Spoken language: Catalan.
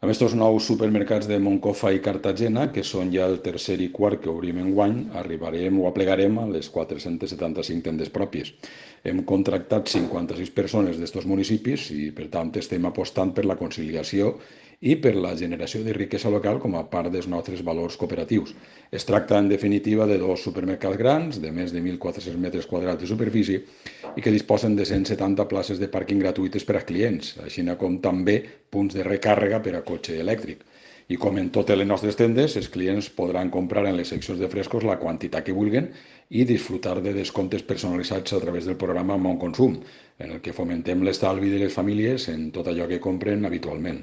Amb estos nous supermercats de Moncofa i Cartagena, que són ja el tercer i quart que obrim enguany, arribarem o aplegarem a les 475 tendes pròpies. Hem contractat 56 persones d'estos municipis i, per tant, estem apostant per la conciliació i per la generació de riquesa local com a part dels nostres valors cooperatius. Es tracta, en definitiva, de dos supermercats grans, de més de 1.400 metres quadrats de superfície, i que disposen de 170 places de pàrquing gratuïtes per a clients, així com també punts de recàrrega per a cotxe elèctric. I com en totes les nostres tendes, els clients podran comprar en les seccions de frescos la quantitat que vulguin i disfrutar de descomptes personalitzats a través del programa Mon Consum, en el que fomentem l'estalvi de les famílies en tot allò que compren habitualment.